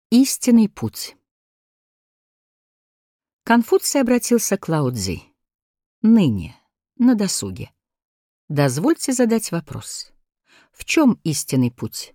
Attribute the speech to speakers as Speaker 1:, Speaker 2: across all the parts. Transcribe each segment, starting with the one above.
Speaker 1: Истинный путь. Конфуций обратился к Лао-цзы. Ныне, на досуге, дозвольте задать вопрос. В чем истинный путь?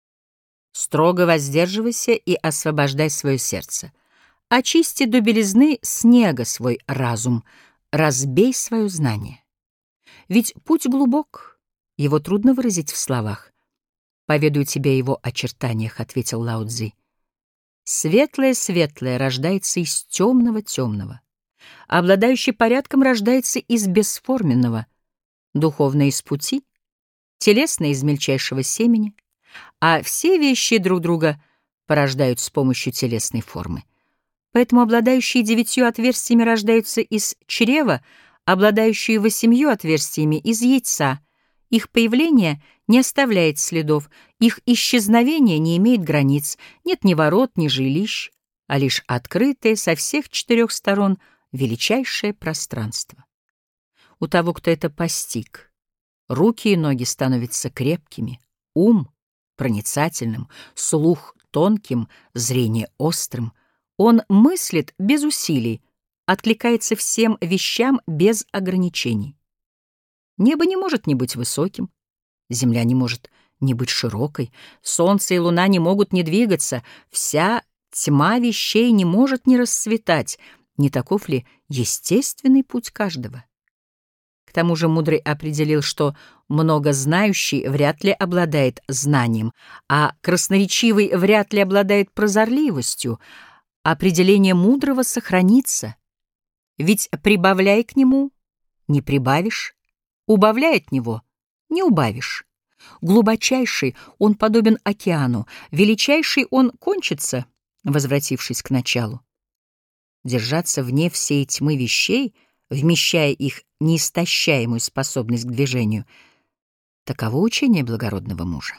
Speaker 1: Строго воздерживайся и освобождай свое сердце. Очисти до белизны снега свой разум, разбей свое знание. Ведь путь глубок, его трудно выразить в словах. «Поведаю тебе о его очертаниях», — ответил Лао-цзы. Светлое-светлое рождается из темного-темного. Обладающий порядком рождается из бесформенного. Духовное из пути, телесное из мельчайшего семени. А все вещи друг друга порождают с помощью телесной формы. Поэтому обладающие 9 отверстиями рождаются из чрева, обладающие 8 отверстиями — из яйца. Их появление не оставляет следов, их исчезновение не имеет границ, нет ни ворот, ни жилищ, а лишь открытое со всех 4 сторон величайшее пространство. У того, кто это постиг, руки и ноги становятся крепкими, ум — проницательным, слух — тонким, зрение — острым. Он мыслит без усилий, откликается всем вещам без ограничений. Небо не может не быть высоким, земля не может не быть широкой, солнце и луна не могут не двигаться, вся тьма вещей не может не расцветать. Не таков ли естественный путь каждого? К тому же мудрый определил, что многознающий вряд ли обладает знанием, а красноречивый вряд ли обладает прозорливостью. Определение мудрого сохранится, ведь прибавляй к нему — не прибавишь, убавляй от него — не убавишь. Глубочайший он подобен океану, величайший он кончится, возвратившись к началу. Держаться вне всей тьмы вещей, вмещая их неистощаемую способность к движению — таково учение благородного мужа.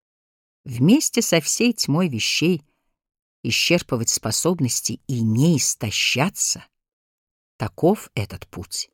Speaker 1: Вместе со всей тьмой вещей исчерпывать способности и не истощаться — таков этот путь.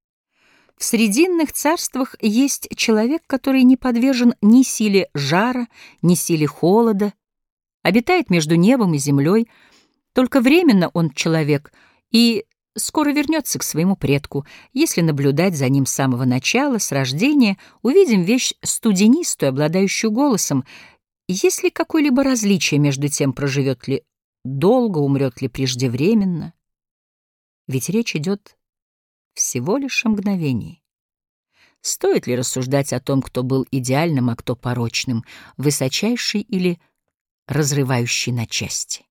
Speaker 1: В срединных царствах есть человек, который не подвержен ни силе жара, ни силе холода, обитает между небом и землей. Только временно он человек и скоро вернется к своему предку. Если наблюдать за ним с самого начала, с рождения, увидим вещь студенистую, обладающую голосом. Есть ли какое-либо различие между тем, проживет ли долго, умрет ли преждевременно? Ведь речь идет всего лишь о мгновении. Стоит ли рассуждать о том, кто был идеальным, а кто порочным, высочайший или разрывающий на части?